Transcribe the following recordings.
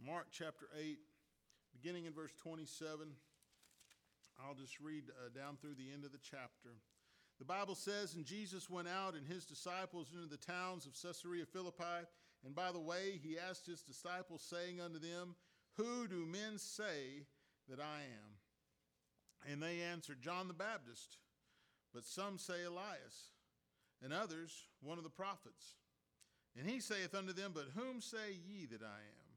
Mark chapter 8, beginning in verse 27. I'll just read down through the end of the chapter. The Bible says, "And Jesus went out and his disciples into the towns of Caesarea Philippi. And by the way, he asked his disciples, saying unto them, Who do men say that I am? And they answered, John the Baptist, but some say Elias, and others one of the prophets. And he saith unto them, But whom say ye that I am?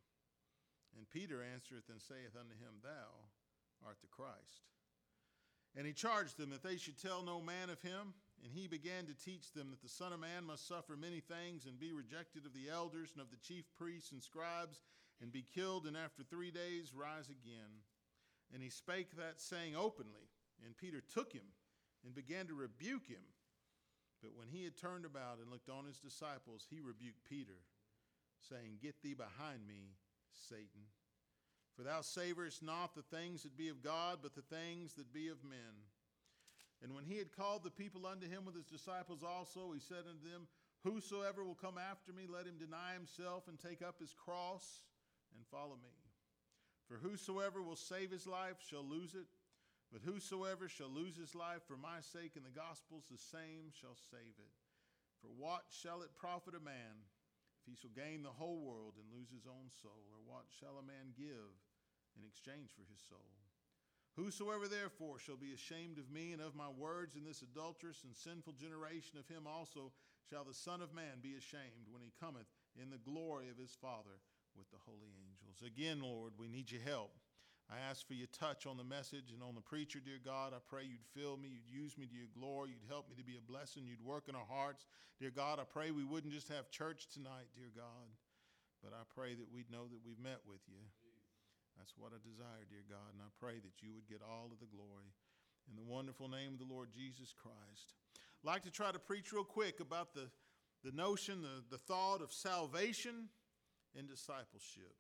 And Peter answereth and saith unto him, Thou art the Christ. And he charged them that they should tell no man of him. And he began to teach them that the Son of Man must suffer many things, and be rejected of the elders and of the chief priests and scribes, and be killed, and after 3 days rise again. And he spake that saying openly. And Peter took him and began to rebuke him. But when he had turned about and looked on his disciples, he rebuked Peter, saying, Get thee behind me, Satan. For thou savorest not the things that be of God, but the things that be of men. And when he had called the people unto him with his disciples also, he said unto them, Whosoever will come after me, let him deny himself and take up his cross and follow me. For whosoever will save his life shall lose it, but whosoever shall lose his life for my sake and the gospel's, the same shall save it. For what shall it profit a man if he shall gain the whole world and lose his own soul? Or what shall a man give in exchange for his soul? Whosoever therefore shall be ashamed of me and of my words in this adulterous and sinful generation, of him also shall the Son of Man be ashamed when he cometh in the glory of his Father with the holy angels. Again, Lord, we need your help. I ask for your touch on the message and on the preacher, dear God. I pray you'd fill me, you'd use me to your glory, you'd help me to be a blessing, you'd work in our hearts. Dear God, I pray we wouldn't just have church tonight, dear God, but I pray that we'd know that we've met with you. That's what I desire, dear God, and I pray that you would get all of the glory. In the wonderful name of the Lord Jesus Christ. I'd like to try to preach real quick about the notion, the thought of salvation and discipleship.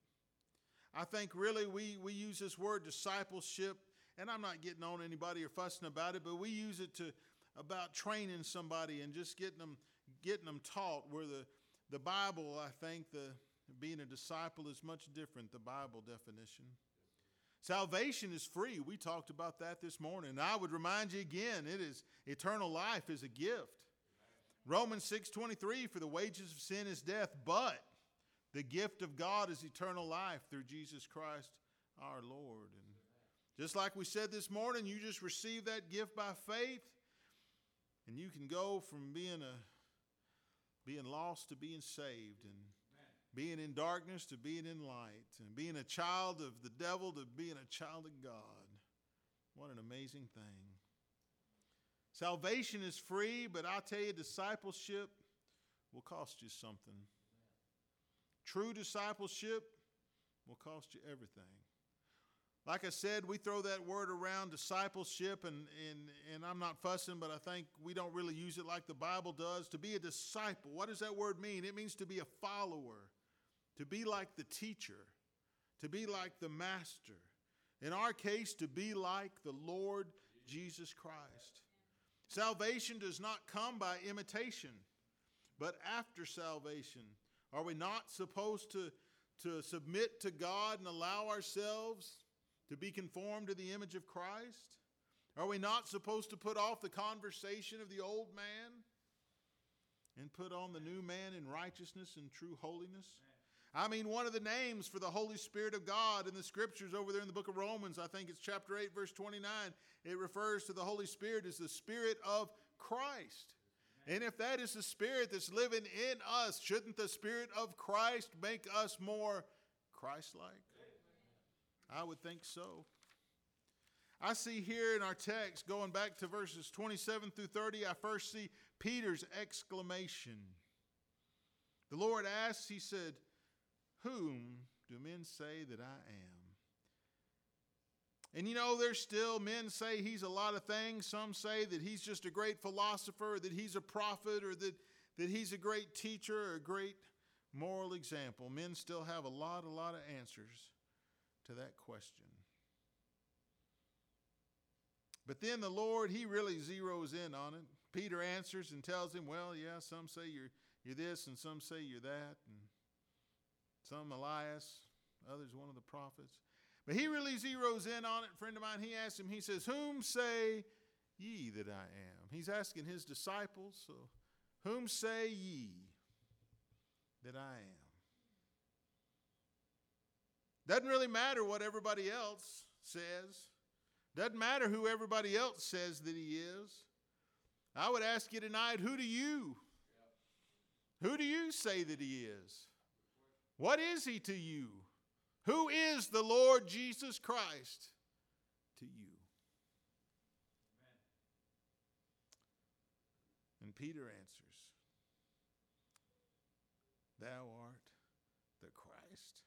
I think really we use this word discipleship, and I'm not getting on anybody or fussing about it, but we use it about training somebody and just getting them taught, where the Bible, I think, being a disciple is much different, the Bible definition. Salvation is free. We talked about that this morning. And I would remind you again, eternal life is a gift. Romans 6:23, for the wages of sin is death, but the gift of God is eternal life through Jesus Christ our Lord. And just like we said this morning, you just receive that gift by faith, and you can go from being lost to being saved, and being in darkness to being in light, and being a child of the devil to being a child of God. What an amazing thing. Salvation is free, but I'll tell you, discipleship will cost you something. True discipleship will cost you everything. Like I said, we throw that word around, discipleship, and I'm not fussing, but I think we don't really use it like the Bible does. To be a disciple, what does that word mean? It means to be a follower, to be like the teacher, to be like the master. In our case, to be like the Lord Jesus Christ. Salvation does not come by imitation, but after salvation. Are we not supposed to submit to God and allow ourselves to be conformed to the image of Christ? Are we not supposed to put off the conversation of the old man and put on the new man in righteousness and true holiness? I mean, one of the names for the Holy Spirit of God in the Scriptures over there in the book of Romans, I think it's chapter 8, verse 29, it refers to the Holy Spirit as the Spirit of Christ. And if that is the Spirit that's living in us, shouldn't the Spirit of Christ make us more Christ-like? I would think so. I see here in our text, going back to verses 27 through 30, I first see Peter's exclamation. The Lord asks, he said, Whom do men say that I am? And there's still, men say he's a lot of things. Some say that he's just a great philosopher, that he's a prophet, or that he's a great teacher, or a great moral example. Men still have a lot of answers to that question. But then the Lord, he really zeroes in on it. Peter answers and tells him, well, yeah, some say you're this, and some say you're that, and some Elias, others one of the prophets. But he really zeroes in on it. A friend of mine, he asked him, he says, whom say ye that I am? He's asking his disciples, so whom say ye that I am? Doesn't really matter what everybody else says. Doesn't matter who everybody else says that he is. I would ask you tonight, who do you say that he is? What is he to you? Who is the Lord Jesus Christ to you? And Peter answers, thou art the Christ.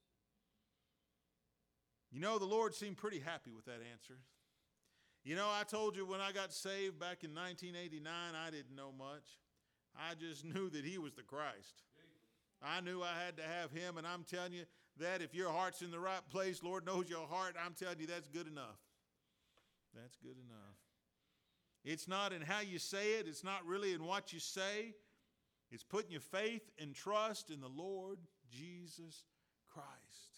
You know, the Lord seemed pretty happy with that answer. You know, I told you when I got saved back in 1989, I didn't know much. I just knew that he was the Christ. I knew I had to have him, and I'm telling you that if your heart's in the right place, Lord knows your heart, I'm telling you that's good enough. That's good enough. It's not in how you say it. It's not really in what you say. It's putting your faith and trust in the Lord Jesus Christ.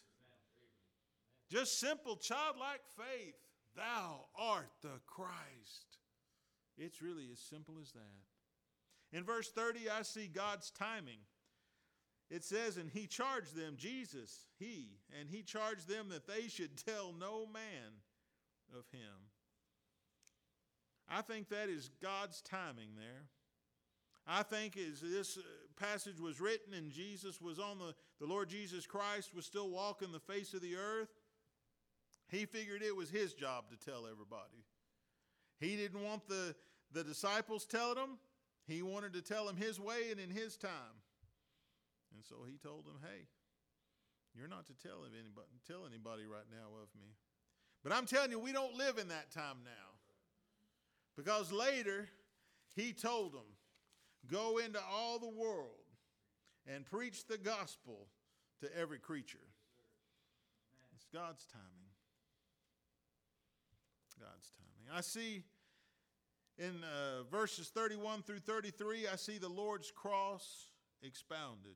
Just simple childlike faith. Thou art the Christ. It's really as simple as that. In verse 30, I see God's timing. It says, and he charged them, Jesus, and he charged them that they should tell no man of him. I think that is God's timing there. I think as this passage was written and Jesus was on the Lord Jesus Christ was still walking the face of the earth, he figured it was his job to tell everybody. He didn't want the disciples telling them. He wanted to tell them his way and in his time. And so he told them, hey, you're not to tell anybody right now of me. But I'm telling you, we don't live in that time now. Because later, he told them, go into all the world and preach the gospel to every creature. It's God's timing. God's timing. I see in verses 31 through 33, I see the Lord's cross expounded.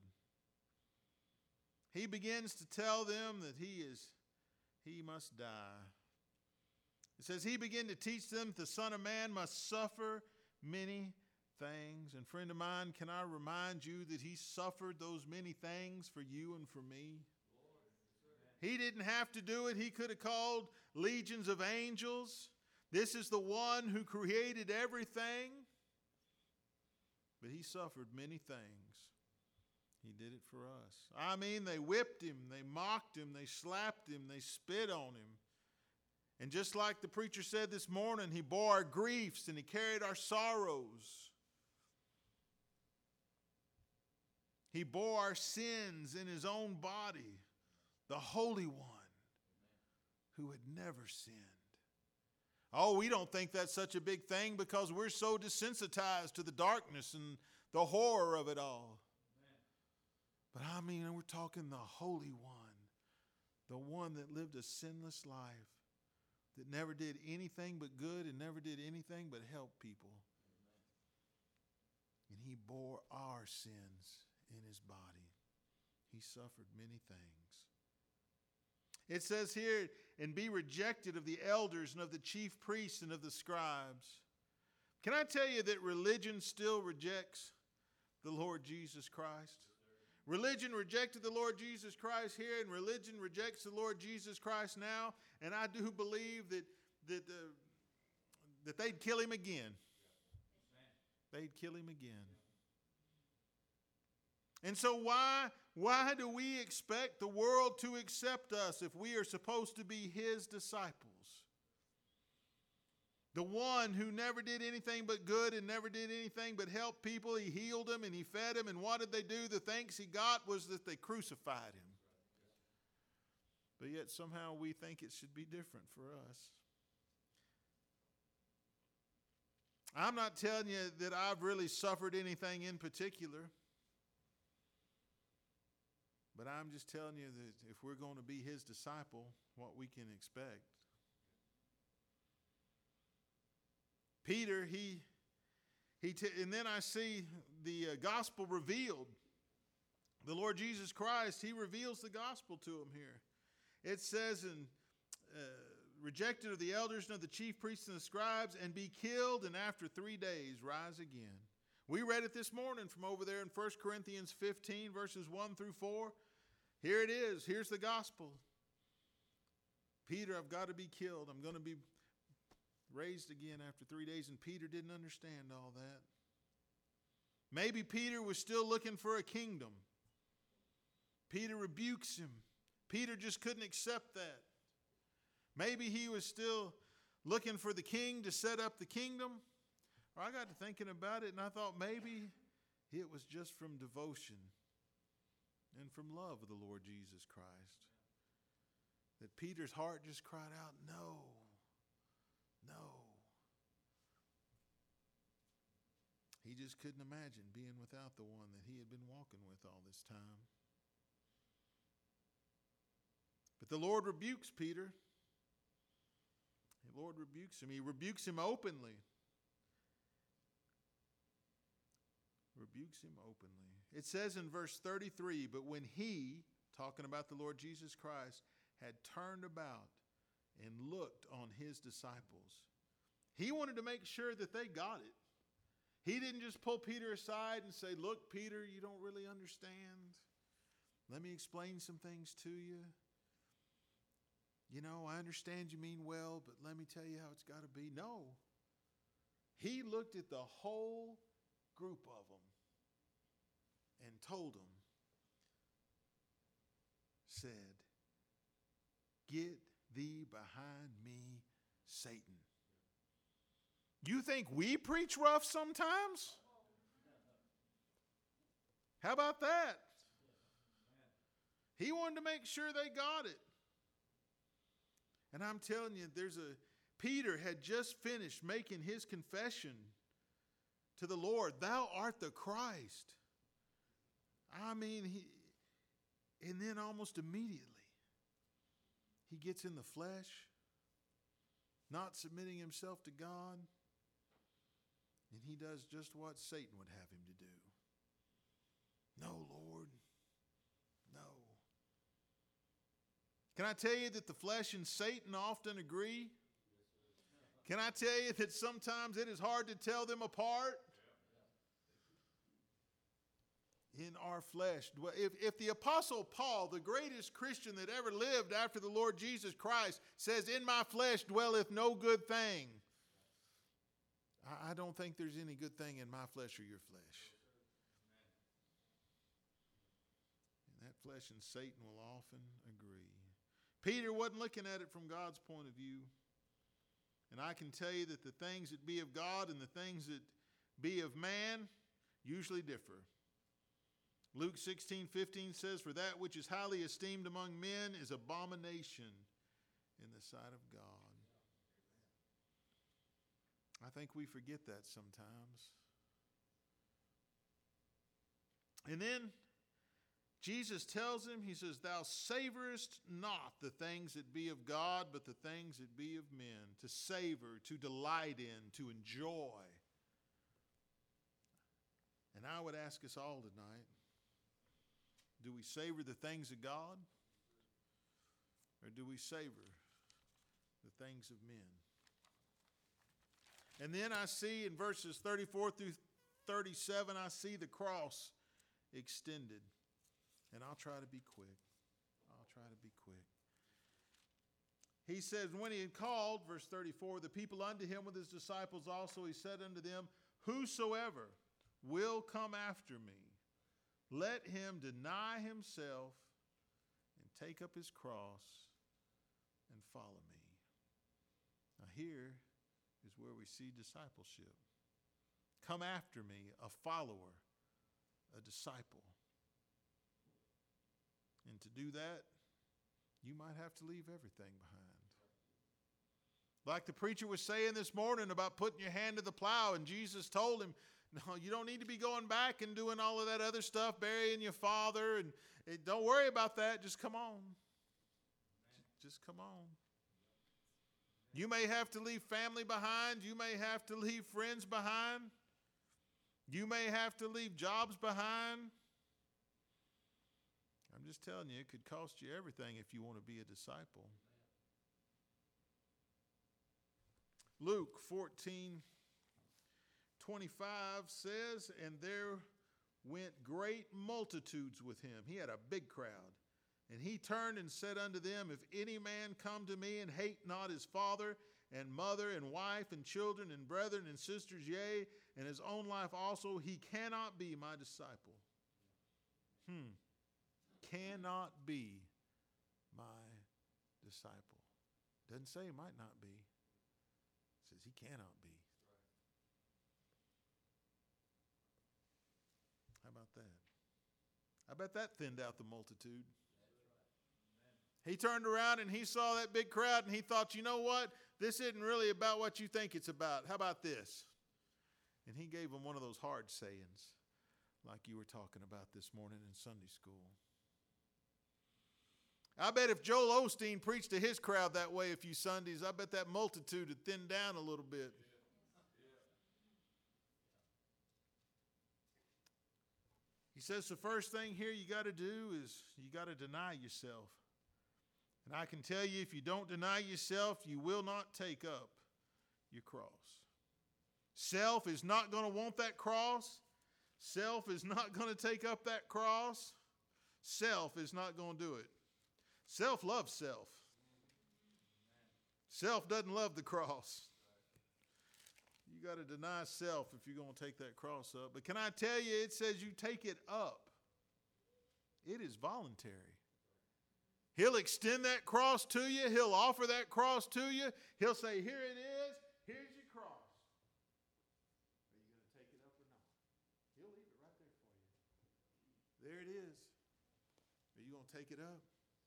He begins to tell them that he must die. It says, he began to teach them that the Son of Man must suffer many things. And friend of mine, can I remind you that he suffered those many things for you and for me? He didn't have to do it. He could have called legions of angels. This is the one who created everything. But he suffered many things. He did it for us. I mean, they whipped him, they mocked him, they slapped him, they spit on him. And just like the preacher said this morning, he bore our griefs and he carried our sorrows. He bore our sins in his own body, the Holy One who had never sinned. Oh, we don't think that's such a big thing because we're so desensitized to the darkness and the horror of it all. But I mean, we're talking the Holy One, the one that lived a sinless life, that never did anything but good and never did anything but help people. And he bore our sins in his body. He suffered many things. It says here, and be rejected of the elders and of the chief priests and of the scribes. Can I tell you that religion still rejects the Lord Jesus Christ? Religion rejected the Lord Jesus Christ here, and religion rejects the Lord Jesus Christ now. And I do believe that they'd kill him again. They'd kill him again. And so why do we expect the world to accept us if we are supposed to be his disciples? The one who never did anything but good and never did anything but help people. He healed them and he fed them. And what did they do? The thanks he got was that they crucified him. But yet somehow we think it should be different for us. I'm not telling you that I've really suffered anything in particular. But I'm just telling you that if we're going to be his disciple, what we can expect. Peter, and then I see the gospel revealed. the Lord Jesus Christ, he reveals the gospel to him here. It says, in rejected of the elders and of the chief priests and the scribes, and be killed, and after 3 days rise again. We read it this morning from over there in 1 Corinthians 15, verses 1 through 4. Here it is. Here's the gospel. Peter, I've got to be killed. I'm going to be raised again after 3 days. And Peter didn't understand all that. Maybe Peter was still looking for a kingdom. Peter rebukes him. Peter just couldn't accept that. Maybe he was still looking for the king to set up the kingdom. Or I got to thinking about it, and I thought maybe it was just from devotion and from love of the Lord Jesus Christ that Peter's heart just cried out, no, no. He just couldn't imagine being without the one that he had been walking with all this time. But the Lord rebukes Peter. The Lord rebukes him. He rebukes him openly. Rebukes him openly. It says in verse 33, but when he, talking about the Lord Jesus Christ, had turned about and looked on his disciples, he wanted to make sure that they got it. He didn't just pull Peter aside and say, look, Peter, you don't really understand. Let me explain some things to you. You know, I understand you mean well, but let me tell you how it's got to be. No. He looked at the whole group of them and told them, said, get thee behind me, Satan. You think we preach rough sometimes? How about that? He wanted to make sure they got it. And I'm telling you, Peter had just finished making his confession to the Lord, thou art the Christ. I mean, and then almost immediately, he gets in the flesh, not submitting himself to God, and he does just what Satan would have him to do. No, Lord, no. Can I tell you that the flesh and Satan often agree? Can I tell you that sometimes it is hard to tell them apart? In our flesh. If the Apostle Paul, the greatest Christian that ever lived after the Lord Jesus Christ, says, in my flesh dwelleth no good thing, I don't think there's any good thing in my flesh or your flesh. And that flesh and Satan will often agree. Peter wasn't looking at it from God's point of view. And I can tell you that the things that be of God and the things that be of man usually differ. Luke 16:15 says, for that which is highly esteemed among men is abomination in the sight of God. I think we forget that sometimes. And then Jesus tells him, he says, thou savorest not the things that be of God, but the things that be of men. To savor, to delight in, to enjoy. And I would ask us all tonight, do we savor the things of God? Or do we savor the things of men? And then I see in verses 34 through 37, I see the cross extended. And I'll try to be quick. He says, when he had called, verse 34, the people unto him with his disciples also, he said unto them, whosoever will come after me, let him deny himself and take up his cross and follow me. Now here is where we see discipleship. Come after me, a follower, a disciple. And to do that, you might have to leave everything behind. Like the preacher was saying this morning about putting your hand to the plow, and Jesus told him, no, you don't need to be going back and doing all of that other stuff, burying your father, and don't worry about that. Just come on. Just come on. You may have to leave family behind. You may have to leave friends behind. You may have to leave jobs behind. just telling you, it could cost you everything if you want to be a disciple. Luke 14:25 says, and there went great multitudes with him. He had a big crowd. And he turned and said unto them, if any man come to me and hate not his father and mother and wife and children and brethren and sisters, yea, and his own life also, he cannot be my disciple. Cannot be my disciple. Doesn't say he might not be. It says he cannot be. How about that? I bet that thinned out the multitude. He turned around and he saw that big crowd and he thought, you know what? This isn't really about what you think it's about. How about this? And he gave them one of those hard sayings like you were talking about this morning in Sunday school. I bet if Joel Osteen preached to his crowd that way a few Sundays, I bet that multitude would thin down a little bit. He says the first thing here you got to do is you got to deny yourself. And I can tell you, if you don't deny yourself, you will not take up your cross. Self is not going to want that cross. Self is not going to take up that cross. Self is not going to do it. Self loves self. Self doesn't love the cross. You got to deny self if you're going to take that cross up. But can I tell you, it says you take it up. It is voluntary. He'll extend that cross to you. He'll offer that cross to you. He'll say, here it is. Here's your cross. Are you going to take it up or not? He'll leave it right there for you. There it is. Are you going to take it up?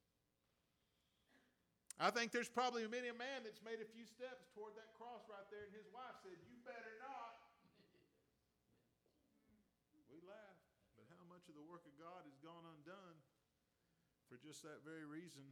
I think there's probably many a man that's made a few steps toward that cross right there, and his wife said, you better not. We laugh, but how much of the work of God has gone undone for just that very reason?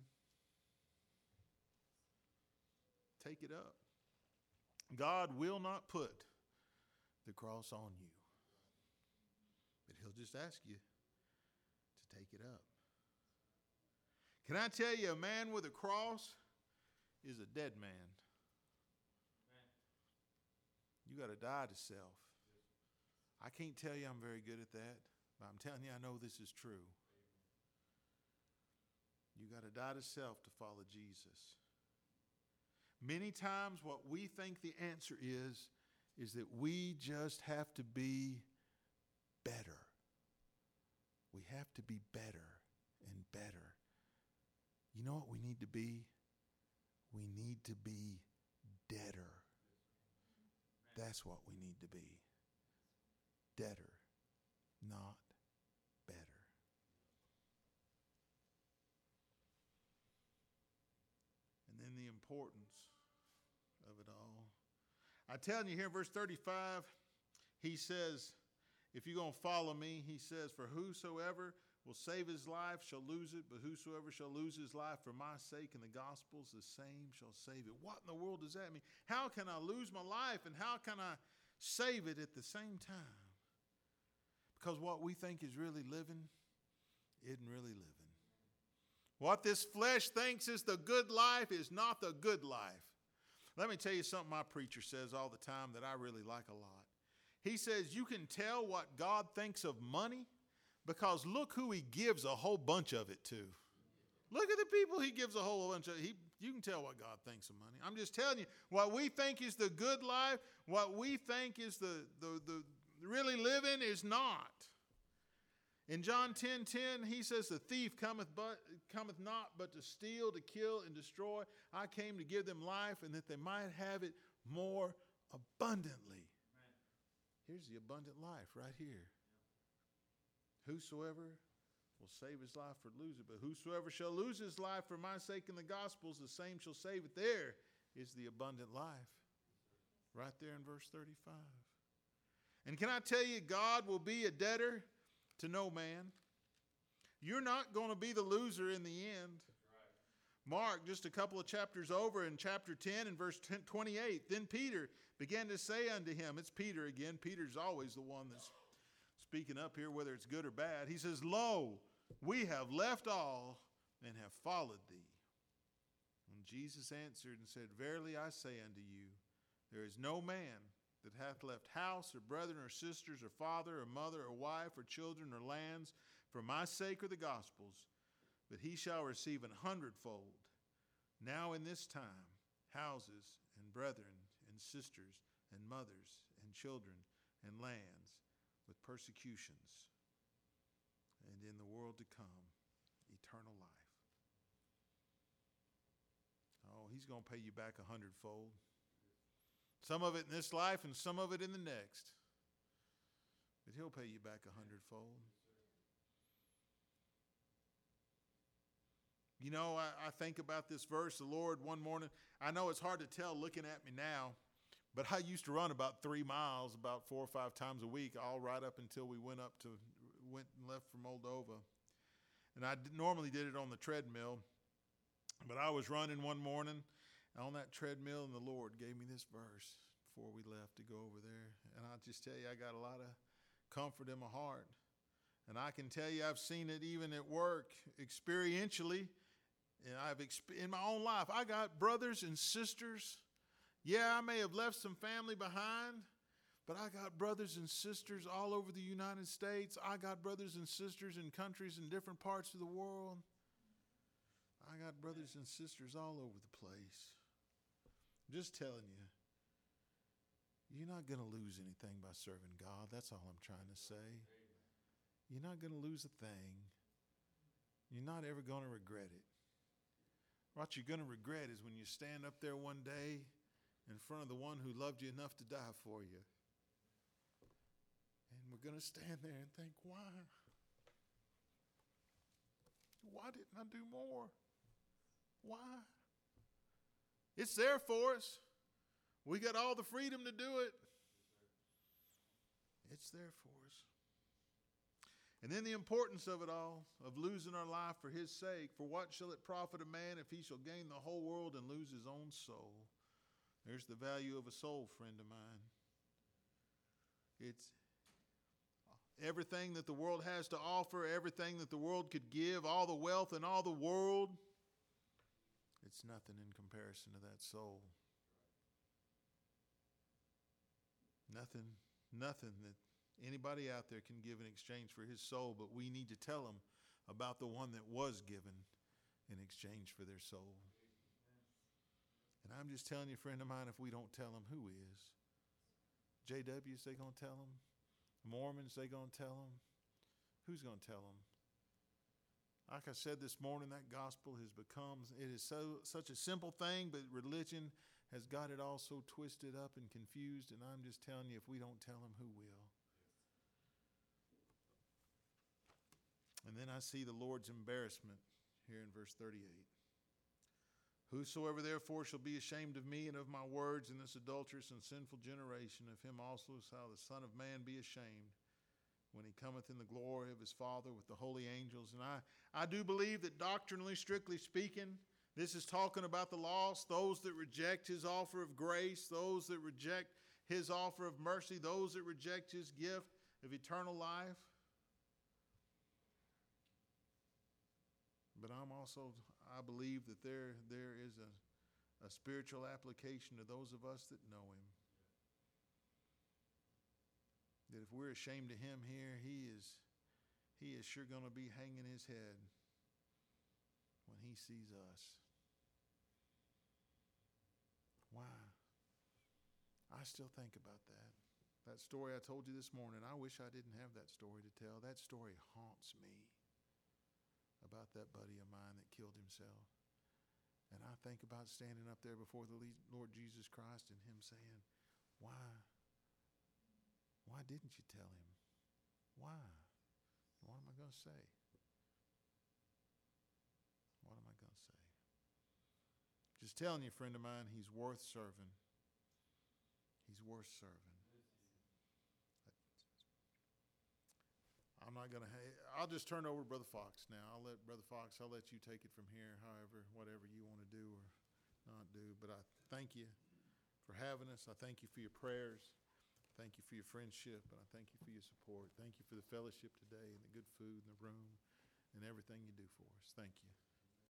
Take it up. God will not put the cross on you, but he'll just ask you to take it up. Can I tell you, a man with a cross is a dead man. You got to die to self. I can't tell you I'm very good at that, but I'm telling you I know this is true. You got to die to self to follow Jesus. Many times what we think the answer is that we just have to be better. We have to be better and better. You know what we need to be? We need to be deader. That's what we need to be. Deader, not better. And then the importance of it all. I tell you here in verse 35, he says, if you're going to follow me, he says, for whosoever will save his life shall lose it, but whosoever shall lose his life for my sake and the gospel's, the same shall save it. What in the world does that mean? How can I lose my life and how can I save it at the same time? Because what we think is really living isn't really living. What this flesh thinks is the good life is not the good life. Let me tell you something my preacher says all the time that I really like a lot. He says you can tell what God thinks of money because look who he gives a whole bunch of it to. Look at the people he gives a whole bunch of. You can tell what God thinks of money. I'm just telling you, what we think is the good life, what we think is the really living is not. In John 10:10, he says, the thief cometh not but to steal, to kill, and destroy. I came to give them life and that they might have it more abundantly. Amen. Here's the abundant life right here. Whosoever will save his life or lose it, but whosoever shall lose his life for my sake and the gospel's, the same shall save it. There is the abundant life. Right there in verse 35. And can I tell you, God will be a debtor to no man. You're not going to be the loser in the end. Mark, just a couple of chapters over in chapter 10 and verse 28, then Peter began to say unto him, it's Peter again. Peter's always the one that's speaking up here, whether it's good or bad. He says, lo, We have left all and have followed thee. And Jesus answered and said, Verily I say unto you, there is no man that hath left house or brethren or sisters or father or mother or wife or children or lands for my sake or the gospel's, but he shall receive 100-fold, now in this time, houses and brethren and sisters and mothers and children and lands with persecutions, and in the world to come, eternal life. Oh, he's going to pay you back 100-fold. Some of it in this life and some of it in the next. But he'll pay you back 100-fold. You know, I think about this verse, the Lord, one morning. I know it's hard to tell looking at me now, but I used to run about 3 miles about 4 or 5 times a week, all right up until we went and left for Moldova. And I normally did it on the treadmill, but I was running one morning on that treadmill, and the Lord gave me this verse before we left to go over there. And I'll just tell you, I got a lot of comfort in my heart. And I can tell you, I've seen it even at work, experientially. And in my own life, I got brothers and sisters. Yeah, I may have left some family behind, but I got brothers and sisters all over the United States. I got brothers and sisters in countries in different parts of the world. I got brothers and sisters all over the place. I'm just telling you, you're not going to lose anything by serving God. That's all I'm trying to say. You're not going to lose a thing. You're not ever going to regret it. What you're going to regret is when you stand up there one day in front of the one who loved you enough to die for you. And we're going to stand there and think, why? Why didn't I do more? Why? It's there for us. We got all the freedom to do it. It's there for us. And then the importance of it all, of losing our life for his sake. For what shall it profit a man if he shall gain the whole world and lose his own soul? There's the value of a soul, friend of mine. It's everything that the world has to offer, everything that the world could give, all the wealth in all the world. It's nothing in comparison to that soul. Nothing that anybody out there can give in exchange for his soul, but we need to tell them about the one that was given in exchange for their soul. And I'm just telling you, friend of mine, if we don't tell them, who is? JWs, they going to tell them? Mormons, they going to tell them? Who's going to tell them? Like I said this morning, that gospel has become, it is such a simple thing, but religion has got it all so twisted up and confused, and I'm just telling you, if we don't tell them, who will? And then I see the Lord's embarrassment here in verse 38. Whosoever therefore shall be ashamed of me and of my words in this adulterous and sinful generation, of him also shall the Son of Man be ashamed when he cometh in the glory of his Father with the holy angels. And I do believe that doctrinally, strictly speaking, this is talking about the lost, those that reject his offer of grace, those that reject his offer of mercy, those that reject his gift of eternal life. But I believe that there is a spiritual application to those of us that know him. That if we're ashamed of him here, he is sure going to be hanging his head when he sees us. Why? I still think about that. That story I told you this morning, I wish I didn't have that story to tell. That story haunts me about that buddy of mine that killed himself. And I think about standing up there before the Lord Jesus Christ and him saying, why? Why didn't you tell him? Why? What am I going to say? What am I going to say? Just telling you, friend of mine, he's worth serving. He's worth serving. I'll just turn over to Brother Fox now. I'll let you take it from here, whatever you want to do or not do. But I thank you for having us. I thank you for your prayers. Thank you for your friendship, and I thank you for your support. Thank you for the fellowship today and the good food in the room. and everything you do for us. Thank you.